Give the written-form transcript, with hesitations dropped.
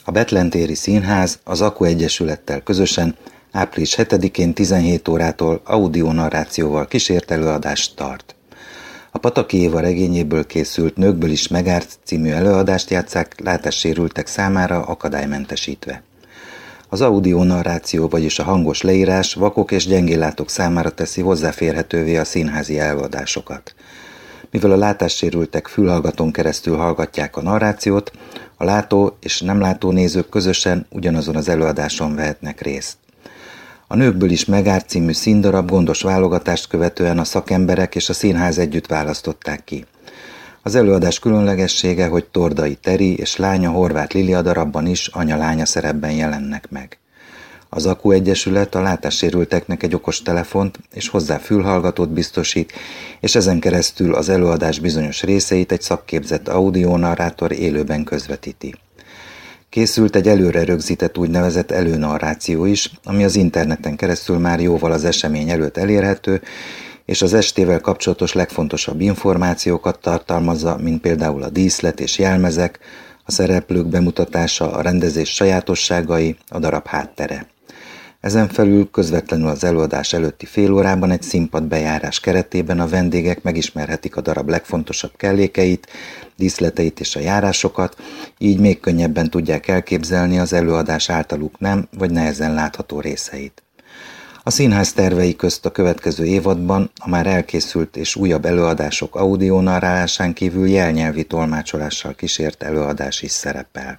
A Bethlen-téri Színház az Aku Egyesülettel közösen április 7-én 17 órától audionarrációval kísért előadást tart. A Pataki Éva regényéből készült Nőkből is megárt című előadást játsszák látássérültek számára akadálymentesítve. Az audionarráció, vagyis a hangos leírás vakok és gyengéllátók számára teszi hozzáférhetővé a színházi előadásokat. Mivel a látássérültek fülhallgatón keresztül hallgatják a narrációt, a látó és nem látó nézők közösen ugyanazon az előadáson vehetnek részt. A Nőkből is megárt című színdarab gondos válogatást követően a szakemberek és a színház együtt választották ki. Az előadás különlegessége, hogy Tordai Teri és lánya Horváth Lili a darabban is anya-lánya szerepben jelennek meg. Az Aku Egyesület a látássérülteknek egy okostelefont és hozzá fülhallgatót biztosít, és ezen keresztül az előadás bizonyos részeit egy szakképzett audionarrátor élőben közvetíti. Készült egy előre rögzített úgynevezett előnarráció is, ami az interneten keresztül már jóval az esemény előtt elérhető, és az estével kapcsolatos legfontosabb információkat tartalmazza, mint például a díszlet és jelmezek, a szereplők bemutatása, a rendezés sajátosságai, a darab háttere. Ezen felül közvetlenül az előadás előtti fél órában egy színpad bejárás keretében a vendégek megismerhetik a darab legfontosabb kellékeit, díszleteit és a járásokat, így még könnyebben tudják elképzelni az előadás általuk nem vagy nehezen látható részeit. A színház tervei közt a következő évadban a már elkészült és újabb előadások audionarrálásán kívül jelnyelvi tolmácsolással kísért előadás is szerepel.